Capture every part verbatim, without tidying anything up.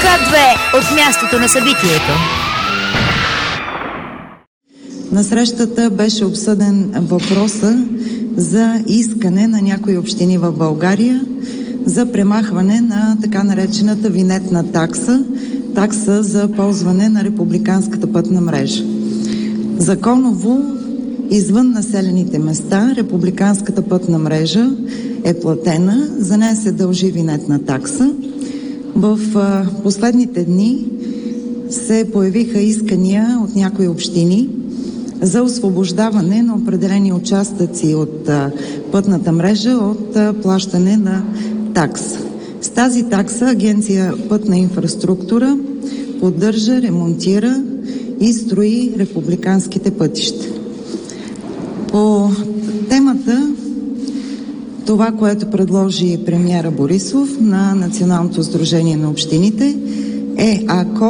К две от мястото на събитието. На срещата беше обсъден въпроса за искане на някои общини в България за премахване на така наречената винетна такса, такса за ползване на републиканската пътна мрежа. Законово, извън населените места, републиканската пътна мрежа е платена, за нея се дължи винетна такса. В а, последните дни се появиха искания от някои общини за освобождаване на определени участъци от а, пътната мрежа от а, плащане на такса. С тази такса Агенция Пътна инфраструктура поддържа, ремонтира и строи републиканските пътища. По темата, това, което предложи премиера Борисов на Националното сдружение на общините, е ако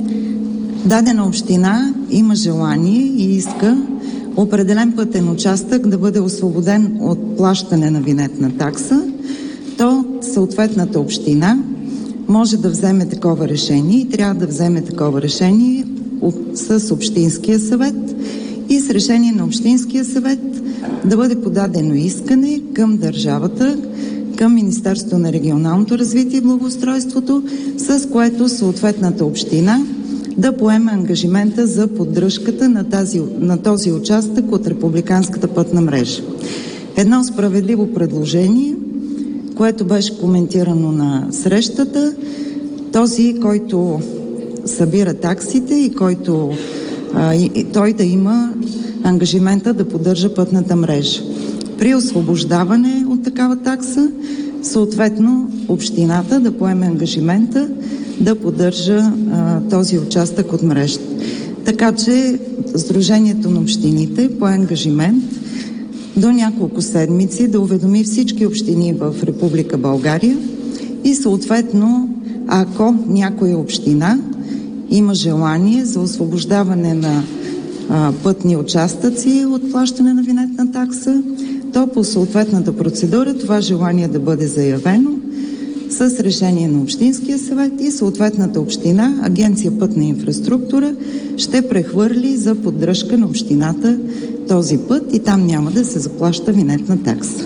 дадена община има желание и иска определен пътен участък да бъде освободен от плащане на винетна такса, то съответната община може да вземе такова решение и трябва да вземе такова решение с Общинския съвет и с решение на Общинския съвет да бъде подадено искане към държавата, към Министерството на регионалното развитие и благоустройството, с което съответната община да поеме ангажимента за поддръжката на, тази, на този участък от републиканската пътна мрежа. Едно справедливо предложение, което беше коментирано на срещата. Този, който събира таксите и който а, и, той да има ангажимента да поддържа пътната мрежа. При освобождаване от такава такса, съответно общината да поеме ангажимента да поддържа а, този участък от мрежата. Така че Сдружението на общините пое ангажимент до няколко седмици да уведоми всички общини в Република България и съответно, ако някоя община има желание за освобождаване на а, пътни участъци от плащане на винетна такса, то по съответната процедура това желание да бъде заявено с решение на Общинския съвет и съответната община, Агенция Пътна инфраструктура, ще прехвърли за поддръжка на общината този път и там няма да се заплаща винетна такса.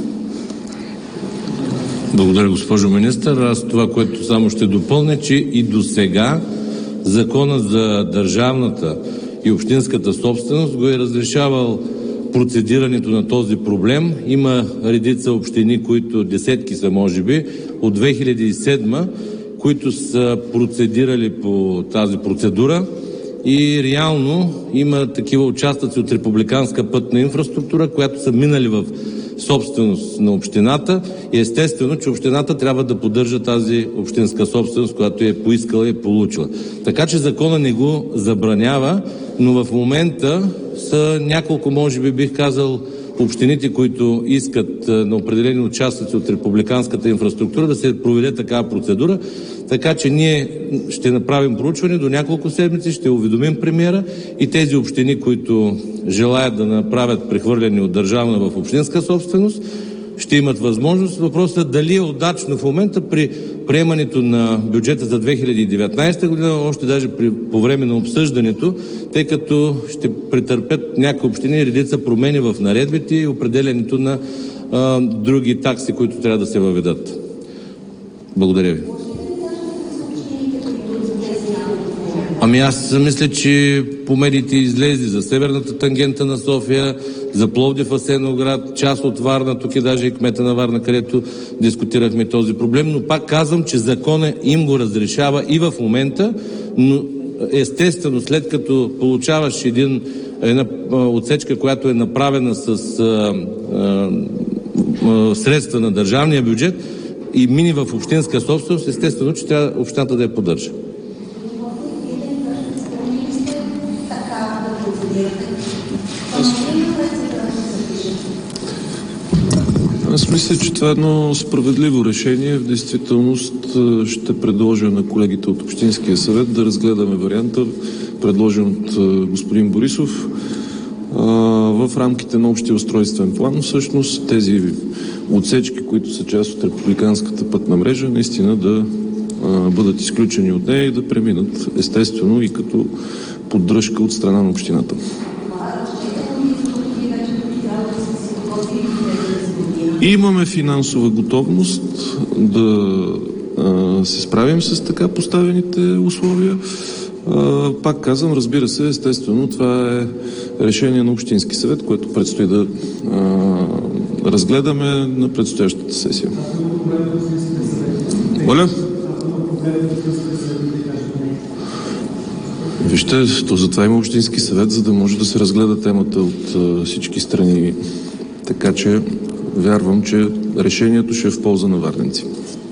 Благодаря, госпожо министър. Аз това, което само ще допълня, че и до сега Законът за държавната и общинската собственост го е разрешавал процедирането на този проблем. Има редица общини, които десетки са, може би, от две хиляди и седма, които са процедирали по тази процедура и реално има такива участъци от републиканска пътна инфраструктура, която са минали в собственост на общината и естествено, че общината трябва да поддържа тази общинска собственост, която е поискала и получила. Така че закона не го забранява, но в момента са няколко, може би бих казал, общините, които искат на определени участъци от републиканската инфраструктура да се проведе такава процедура. Така че ние ще направим проучване до няколко седмици, ще уведомим премиера и тези общини, които желаят да направят прехвърляне от държавна в общинска собственост, ще имат възможност. Въпросът е дали е удачно в момента при приемането на бюджета за две хиляди и деветнадесета година, още даже при, по време на обсъждането, тъй като ще претърпят някои общини редица промени в наредбите и определянето на а, други такси, които трябва да се въведат. Благодаря ви. Ами аз мисля, че по медиите излезе за северната тангента на София, за Пловдив, Асеновград, част от Варна, тук е даже и кмета на Варна, където дискутирахме този проблем, но пак казвам, че законът им го разрешава и в момента, но естествено след като получаваш един, една отсечка, която е направена с а, а, средства на държавния бюджет и мини в общинска собственост, естествено, че трябва общината да я поддържа. Аз мисля, че това е едно справедливо решение. В действителност ще предложа на колегите от Общинския съвет да разгледаме варианта, предложен от господин Борисов, в рамките на общия устройствен план. Всъщност тези отсечки, които са част от републиканската пътна мрежа, наистина да а, бъдат изключени от нея и да преминат естествено и като поддръжка от страна на общината. Имаме финансова готовност да а, се справим с така поставените условия. А, пак казвам, разбира се, естествено, това е решение на Общински съвет, което предстои да а, разгледаме на предстоящата сесия. Моля? Вижте, то затова има Общински съвет, за да може да се разгледа темата от а, всички страни. Така че вярвам, че решението ще е в полза на варненци.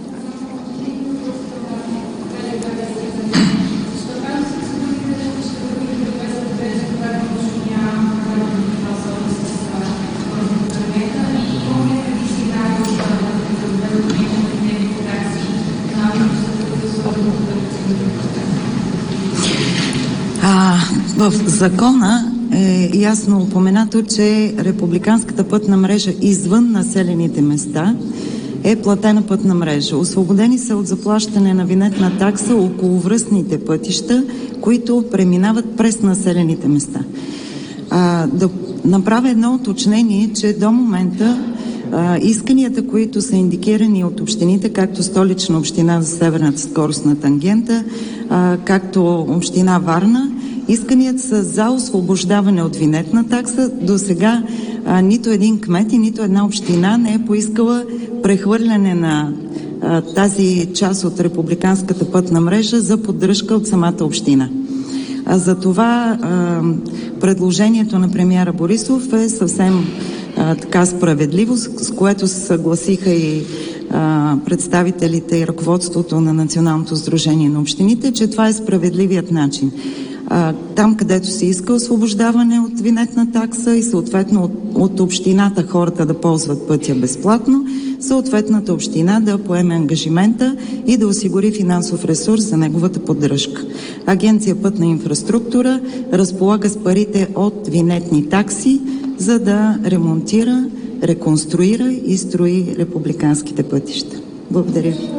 А, в закона е ясно упоменато, че републиканската пътна мрежа извън населените места е платена пътна мрежа. Освободени са от заплащане на винетна такса околовръстните пътища, които преминават през населените места. А, да направя едно уточнение, че до момента а, исканията, които са индикирани от общините, както Столична община за северната скоростна тангента, а, както община Варна, исканията са за освобождаване от винетна такса. До сега а, нито един кмет и нито една община не е поискала прехвърляне на а, тази част от републиканската пътна мрежа за поддръжка от самата община. А за това а, предложението на премиера Борисов е съвсем а, така справедливо, с, с което се съгласиха и а, представителите и ръководството на Националното сдружение на общините, че това е справедливият начин. А, там, където се иска освобождаване от винетна такса и съответно от, от общината хората да ползват пътя безплатно, съответната община да поеме ангажимента и да осигури финансов ресурс за неговата поддръжка. Агенция Пътна инфраструктура разполага с парите от винетни такси, за да ремонтира, реконструира и строи републиканските пътища. Благодаря ви.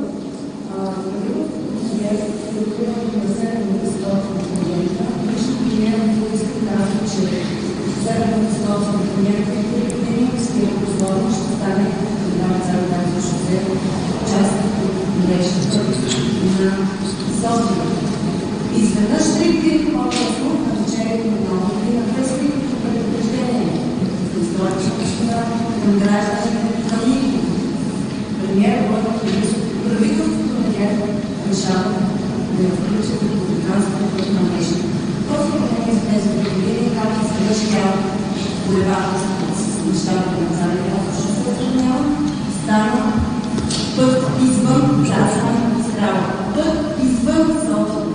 Изведнъж трите по-късно на течението на новите на прескритите предупреждения към столична към гражданите към никого. Премиер Бойко Борисов и правителството на ГЕРБ решава да я включат в републиканската пътна мрежа. Този проблем с тези години, както се вършава булеварда с нещата на Царя Йосиф се съхранява, стана път извън гражданите на страва. Път извън София.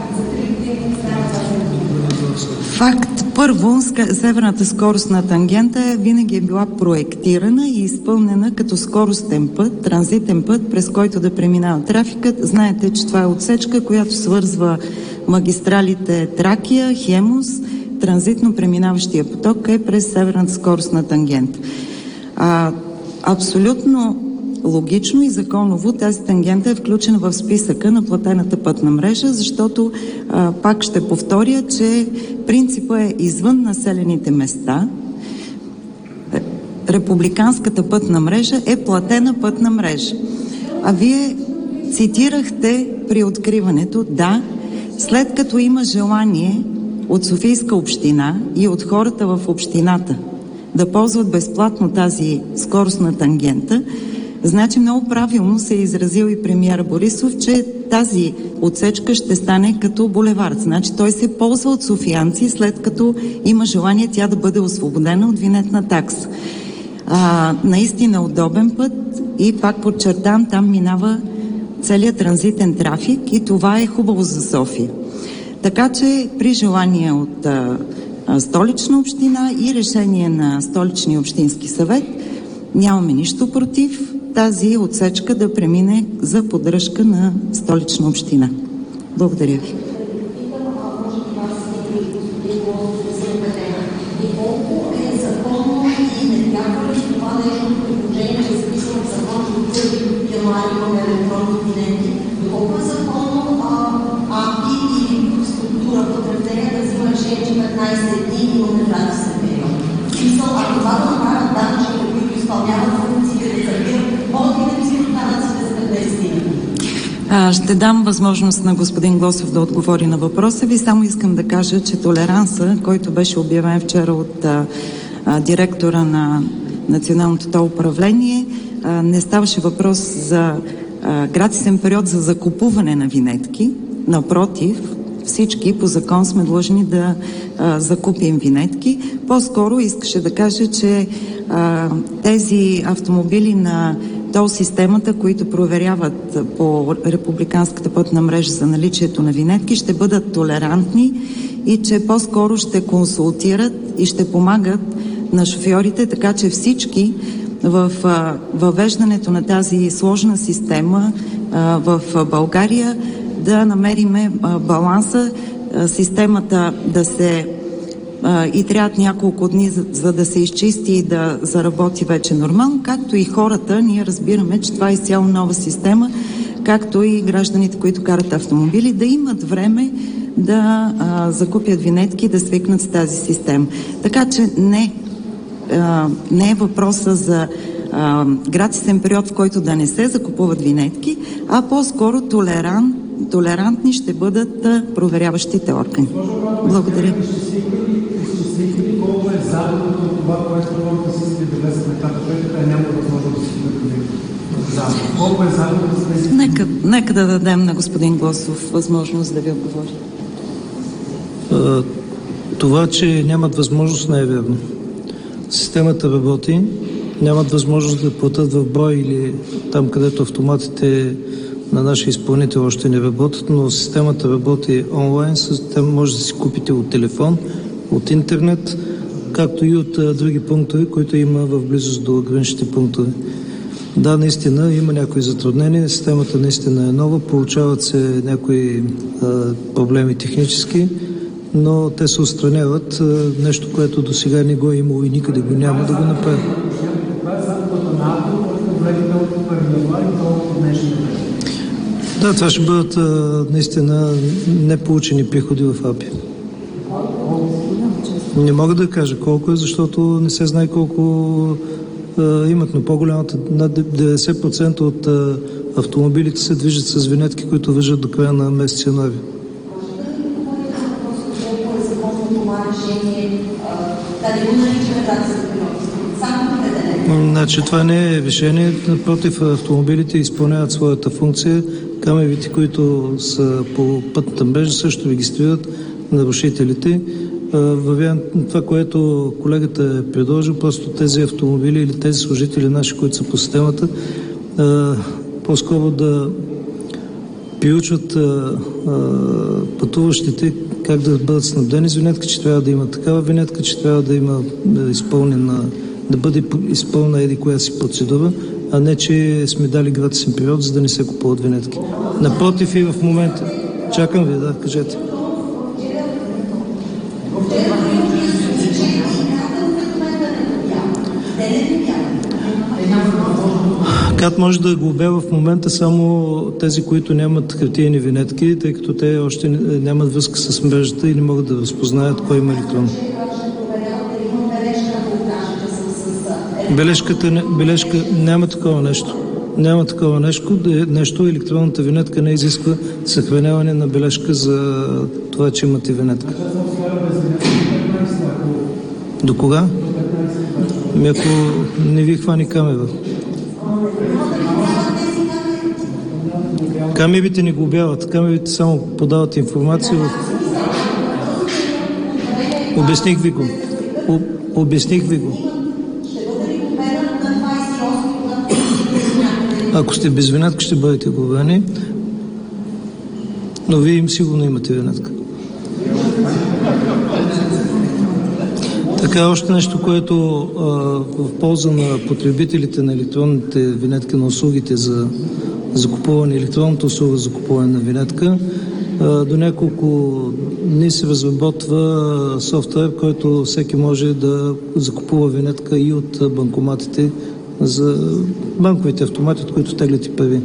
Факт. Първо, северната скоростна тангента винаги е била проектирана и изпълнена като скоростен път, транзитен път, през който да преминава трафикът. Знаете, че това е отсечка, която свързва магистралите Тракия, Хемус, транзитно преминаващия поток е през северната скоростна тангента. А, абсолютно логично и законово тази тангента е включена в списъка на платената пътна мрежа, защото а, пак ще повторя, че принципът е извън населените места. Републиканската пътна мрежа е платена пътна мрежа. А вие цитирахте при откриването, да, след като има желание от Софийска община и от хората в общината да ползват безплатно тази скоростна тангента, значи много правилно се е изразил и премиера Борисов, че тази отсечка ще стане като булевард. Значи той се ползва от софиянци, след като има желание тя да бъде освободена от винетна такса. А, наистина удобен път и пак подчертам, там минава целият транзитен трафик и това е хубаво за София. Така че при желание от а, а, Столична община и решение на Столичния общински съвет нямаме нищо против тази отсечка да премине за поддръжка на Столична община. Благодаря ви. Електронни винетки, Ще дам възможност на господин Глосов да отговори на въпроса ви. Само искам да кажа, че толеранса, който беше обявен вчера от а, а, директора на Националното тол управление, а, не ставаше въпрос за а, гратисен период за закупуване на винетки. Напротив, всички по закон сме длъжни да а, закупим винетки. По-скоро искаше да кажа, че а, тези автомобили на тол системата, които проверяват по републиканската пътна мрежа за наличието на винетки, ще бъдат толерантни и че по-скоро ще консултират и ще помагат на шофьорите, така че всички в а, въвеждането на тази сложна система а, в България да намериме а, баланса, а, системата да се а, и трябват няколко дни, за, за да се изчисти и да заработи вече нормално, както и хората. Ние разбираме, че това е изцяло нова система, както и гражданите, които карат автомобили, да имат време да а, закупят винетки, да свикнат с тази система. Така че не, а, не е въпроса за а, гратисен период, в който да не се закупуват винетки, а по-скоро толерант, толерантни ще бъдат а, проверяващите органи. Благодаря. Колко е загубата от това, което хората са си довесят на КПП-тата и няма възможност да си загубят? Колко е загубата с тези? Нека, нека да дадем на господин Глосов възможност да ви отговори. А, това, че нямат възможност, не е верно. Системата работи, нямат възможност да платят в брой или там, където автоматите на нашия изпълнител още не работят, но системата работи онлайн, система може да си купите от телефон, от интернет, както и от а, други пунктове, които има в близост до граничните пунктове. Да, наистина има някои затруднения, системата наистина е нова, получават се някои а, проблеми технически, но те се отстраняват, а, нещо, което до сега не го е имало и никъде го няма да го направи. Да, това ще бъдат а, наистина неполучени приходи в АПИ. Не мога да кажа колко е, защото не се знае колко а, имат, но по-голямата, над деветдесет процента от а, автомобилите се движат с винетки, които въжат до края на месец януари. Значи това не е решение. Напротив, автомобилите изпълняват своята функция. Камерите, които са по пътната мрежа, също регистрират нарушителите. Вариант, това, което колегата е предложил, просто тези автомобили или тези служители наши, които са по системата, по-скоро да приучват пътуващите как да бъдат снабдени с винетка, че трябва да има такава винетка, че трябва да има изпълнена, да бъде изпълнена еди коя си процедура, а не, че сме дали гратисен период, за да не се купуват винетки. Напротив, и в момента. Чакам ви, да, кажете. КАТ може да глобява в момента само тези, които нямат хартиени винетки, тъй като те още нямат връзка с мрежата и не могат да разпознаят кой има електрон. Бележката, бележка, няма такова нещо. Няма такова нещо. Нещо електронната винетка не изисква съхраняване на бележка за това, че имате винетка. До кога? Ами ако не ви хвани камера. Камерите не глобяват. Камерите само подават информация. В... Обясних ви го. Об... Обясних ви го. Ако сте без винетка, ще бъдете глобени. Но вие им сигурно имате винетка. Така, още нещо, което а, в полза на потребителите на електронните винетки, на услугите за закупуване, електронната услуга за купуване на винетка, а, до няколко дни се разработва софтуер, който всеки може да закупува винетка и от банкоматите за банковите автомати, от които теглите пари.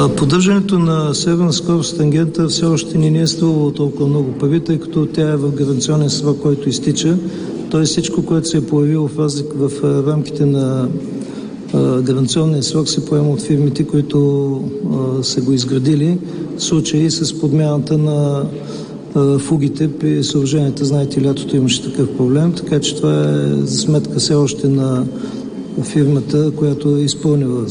Поддържането на северна скорост тангента все още не ни е струвало толкова много пари, тъй като тя е в гаранционен срок, който изтича. Тоест всичко, което се е появило в, разлик, в рамките на а, гаранционния срок, се поема от фирмите, които а, са го изградили. В случаи с подмяната на а, фугите при съоръженията. Знаете, лятото имаше такъв проблем, така че това е за сметка все още на фирмата, която е изпълнила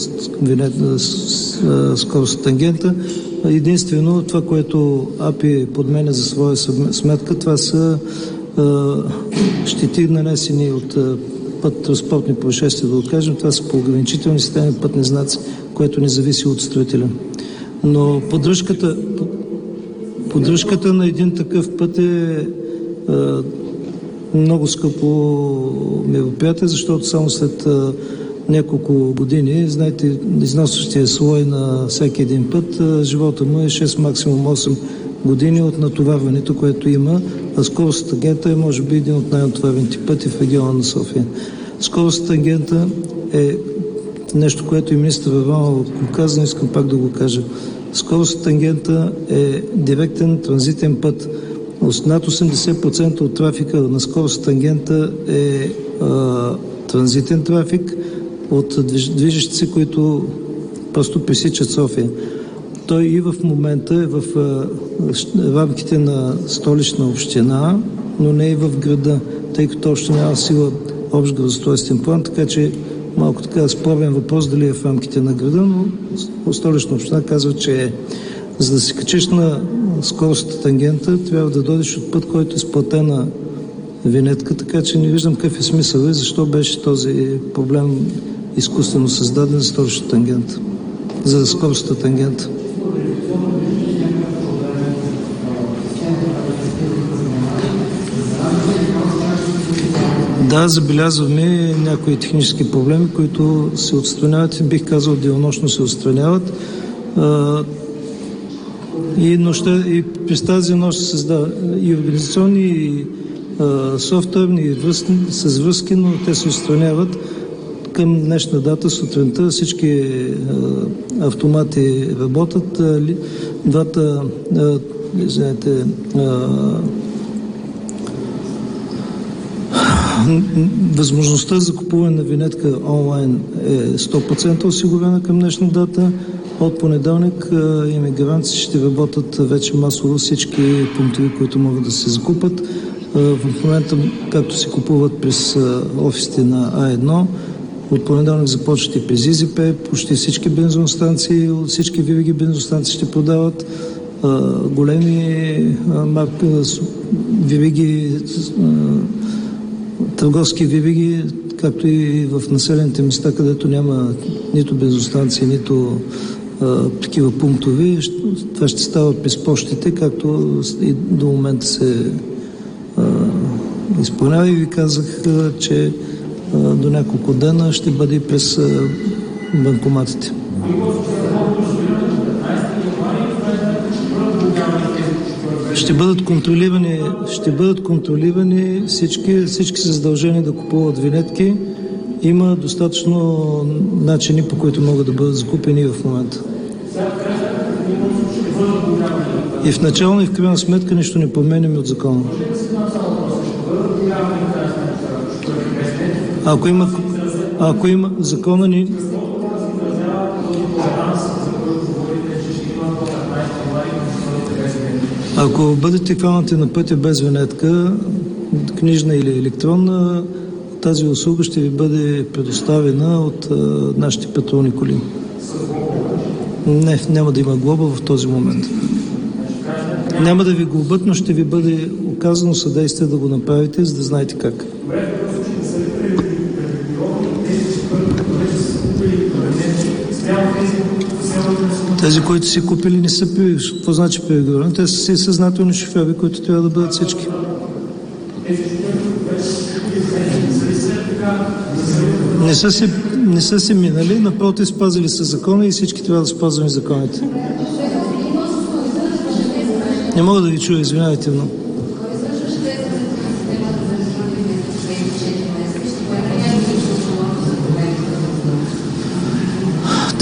скорост тангента. Единствено това, което АПИ подменя за своя сметка, това са а, щети нанесени от а, път транспортни происшествия, да откажем. Това са по ограничителни системи пътни знаци, което не зависи от строителя. Но поддръжката, поддръжката на един такъв път е а, много скъпо мероприятие, защото само след а, няколко години, знаете, износващия слой на всеки един път, а, живота му е шест, максимум осем години от натоварването, което има, а скорост тангента е може би един от най-натоварените пъти в региона на София. Скорост тангента е нещо, което и министър Аврамова каза, но искам пак да го кажа. Скорост тангента е директен транзитен път. Над осемдесет процента от трафика на скорост тангента е а, транзитен трафик от движещи се, които просто пресичат София. Той и в момента е в а, рамките на столична община, но не и в града, тъй като още няма сила общ градоустройствен план, така че малко така спорен въпрос дали е в рамките на града, но столична община казва, че е. За да се качиш на скорост тангента, трябва да дойдеш от път, който е сплатена винетка, така че не виждам какъв е смисъл и защо беше този проблем изкуствено създаден за столична тангента, за скоростта тангента. Да, забелязваме някои технически проблеми, които се отстраняват и бих казал денонощно се отстраняват. И, нощта, и през тази нощ се създава и организационни, и а, софтуерни, и връзки, с връзки, но те се отстраняват. Към днешна дата, сутринта, всички а, автомати работят. А, ли, двата, а, извините, а, възможността за купуване на винетка онлайн е сто процента осигурена към днешна дата. От понеделник има гаранции, ще работят вече масово всички пунктове, които могат да се закупат. В момента, както се купуват през офисите на А едно, от понеделник започват и през ИЗП, почти всички бензостанции, всички вивиги бензостанции ще продават големи марки, вивиги, търговски вивиги, както и в населените места, където няма нито бензостанции, нито а, такива пунктове. Това ще става през почтите, както и до момента се а, изпълнява. И ви казах, а, че а, до няколко дена ще бъде през а, банкоматите. Ще бъдат контролирани, ще бъдат контролирани всички, всички са задължени да купуват винетки. Има достатъчно начини, по които могат да бъдат закупени в момента. И в начално и в крайна сметка нищо не променяме от закона. Ако има, ако има закона ни... Ако бъдете хванати на пътя без винетка, книжна или електронна, тази услуга ще ви бъде предоставена от а, нашите патрулни коли. Не, няма да има глоба в този момент. Няма да ви глобат, но ще ви бъде оказано съдействие да го направите, за да знаете как. Тези, които си купили, не са при... Какво значи прирегулирани? Те са си съзнателни шофьори, които трябва да бъдат всички. Не са си, не са си минали, напротив, спазили са закона и всички трябва да спазваме законите. Не мога да ви чуя, извинявайте много.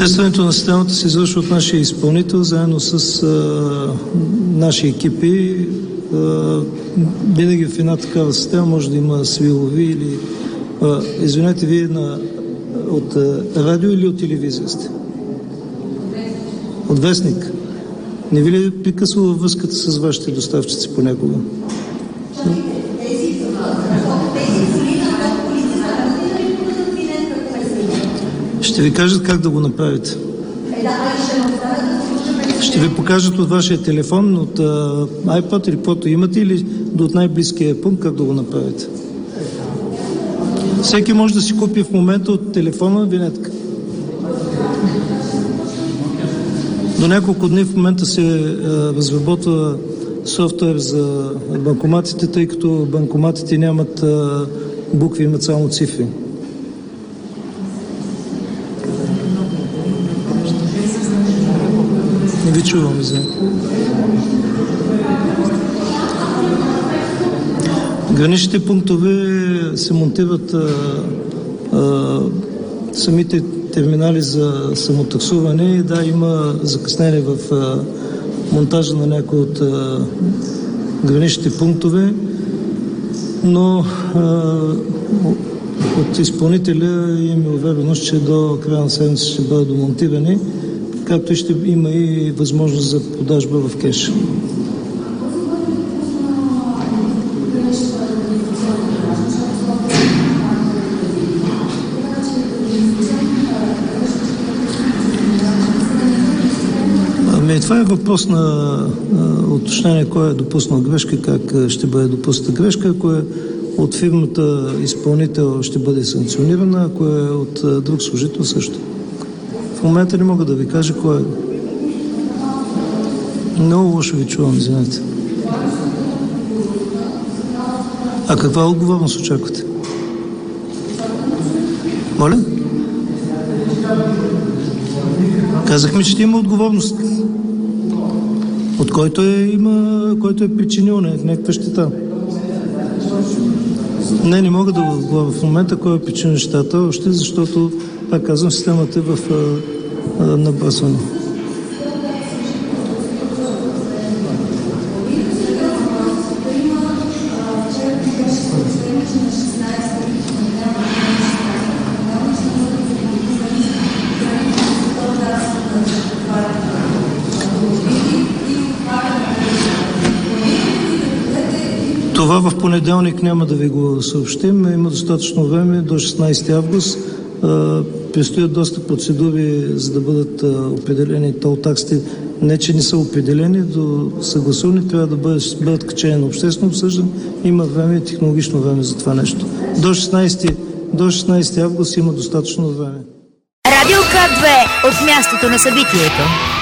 Тестването на системата се извършва от нашия изпълнител, заедно с а, наши екипи. А, винаги в една такава система може да има свилови или... А, извинете, вие на, от а, радио или от телевизия сте? От вестник. Не ви ли е прекъсвала връзката с вашите доставчици понякога? Ще ви кажат как да го направите. Ще ви покажат от вашия телефон, от а, iPad или каквото имате, или от най-близкия пункт как да го направите. Всеки може да си купи в момента от телефона винетка. До няколко дни в момента се а, разработва софтуер за банкоматите, тъй като банкоматите нямат а, букви, имат само цифри. Не ви чувам, извиня. Граничните пунктове се монтират а, а, самите терминали за самотаксуване. Да, има закъснение в а, монтажа на някои от а, граничните пунктове, но а, от изпълнителя им е увереност, че до края на седмица ще бъдат домонтирани, както и ще има и възможност за продажба в кеш. Ами, това е въпрос на а, уточнение, кой е допуснал грешка, как ще бъде допусната грешка, ако е от фирмата изпълнител ще бъде санкционирана, ако е от а, друг служител също. В момента не мога да ви кажа кой е. Много лошо ви чувам, извинете. А каква отговорност очаквате? Моля? Казахме, че ще има отговорност. От който е, има, който е причинил някаква щета. Не, не мога да го отговоря в момента кой е причинил щета, още защото, пак казвам, системата е в а, а, набързване. Това в понеделник няма да ви го съобщим. Има достатъчно време до шестнайсети август. Предстоят доста процедури, за да бъдат определени тол таксите. Не, че не са определени, до съгласуване трябва да бъдат, бъдат качени на обществено обсъждане. Има време, технологично време за това нещо. До шестнайсети, до шестнайсети август има достатъчно време. Радио К две от мястото на събитието.